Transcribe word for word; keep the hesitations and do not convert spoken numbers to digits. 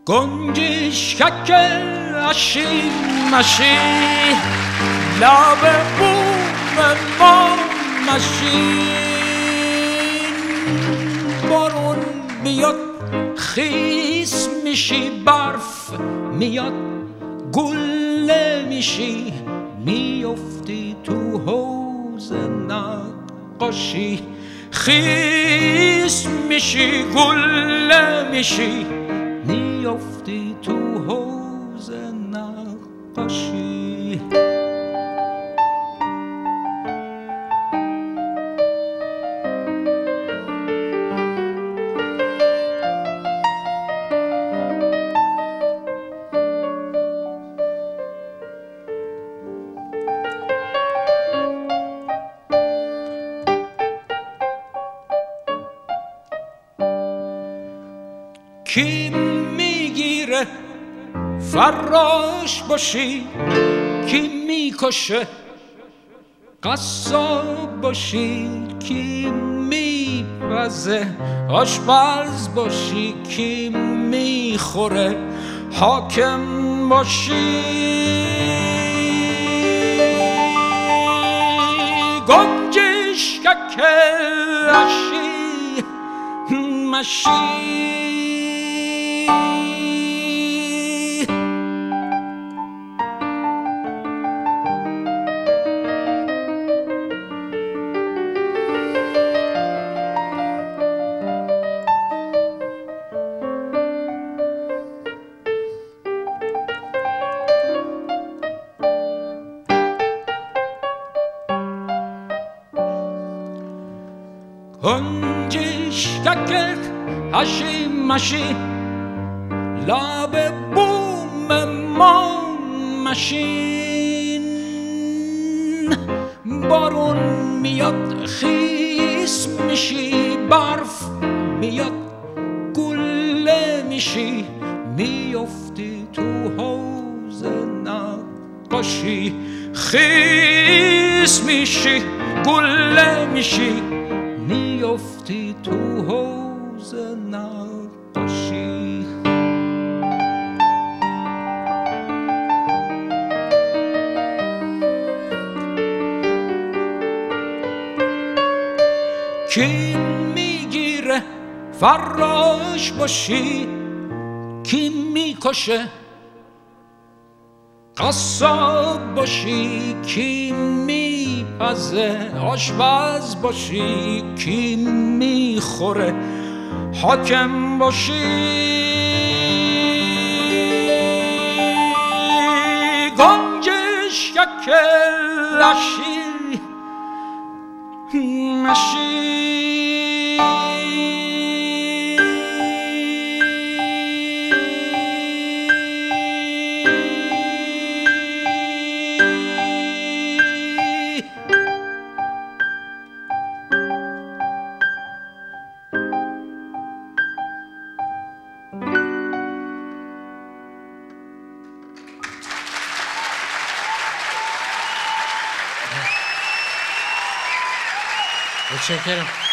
گنجشکک اشی مشی لب بوم ما مشین بارون بیاد خیس میشی برف میاد گله میشی میفتی تو حوض نقاشی خیس میشی گله میشی میفتی تو حوض نقاشی کی میگیره فراش باشی کی میکشه قصاب باشی کی میپزه آشپز باشی کی میخوره حاکم باشی گنجشکک اشی مشی گنجشکک اشی مشی لب بوم ما مشین بارون میاد خیس میشی برف میاد گله میشی میفتی تو حوض نقاشی خیس میشی گله میشی میفتی تو حوض نقاشی کی میگیره فراش باشی کی میکشه قصاب باشی کی میپزه آشپز باشی کی میخوره حاکم باشی گنجشکک اشی مشی متشکرم.